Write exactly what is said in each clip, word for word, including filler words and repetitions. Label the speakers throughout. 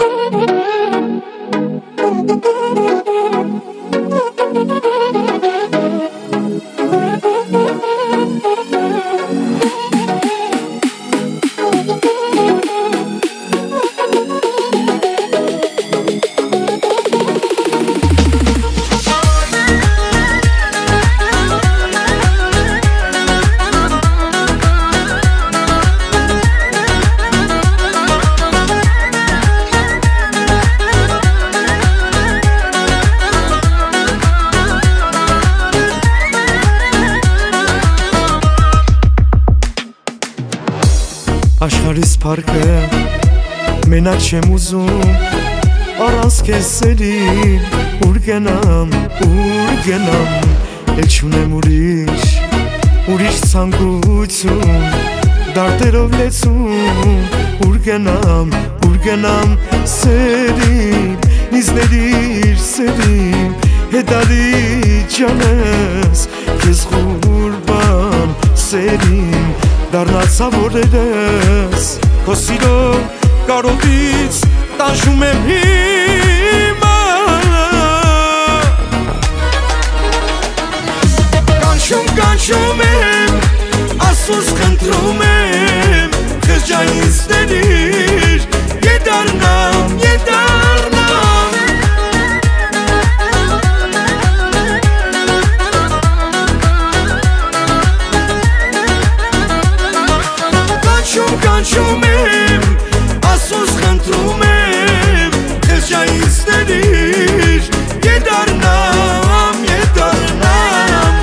Speaker 1: Աշխարհիս փառքը մենակ չեմ ուզում առանց քեզ սերին ուր գնամ ուր գնամ էլ չունեմ ուրիշ ուրիշ ցանկություն դարտերով լեցում ուր գնամ ուր գնամ սերին ինձ ներիր սերին հետարի ջանս քեզ ղուրբան սերին դառնացավ օրերս քո սիրո կարոտից տանջում եմ հիմա կանչում կանչում եմ ասուս խնդրում եմ խղճայից ներիր ետառնամ ետառնամ կանչում եմ, ասուս խնդրում եմ խղճայից ներիր ետառնամ, ետառնամ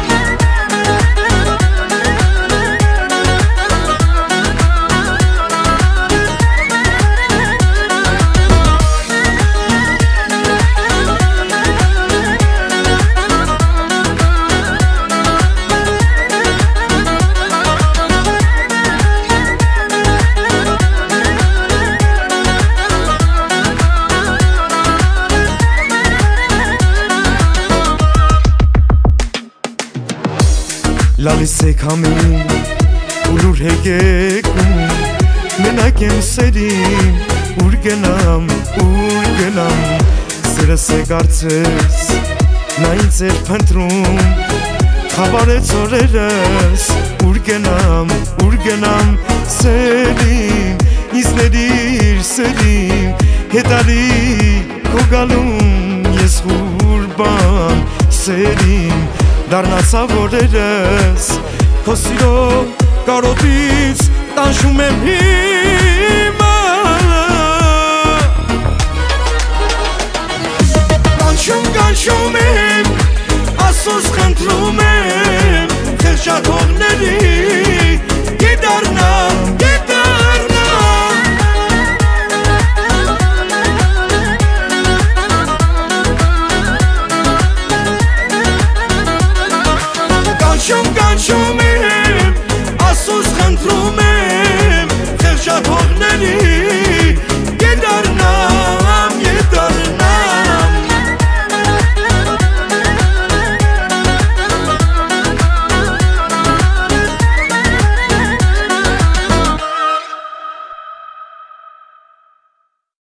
Speaker 1: Լալիս եք համին ուլուր հեկեքում մենակ եմ սերին ուր գնամ ուր գնամ սերս է կարծես նա ինձ էր փնտրում խավարեց օրերս ուր գնամ ուր գնամ սերին ինձ ներիր սերին հետարի քո գալուն ես ղուրբան սերին դառնացավ օրերս քո սիրո կարոտից տանջում եմ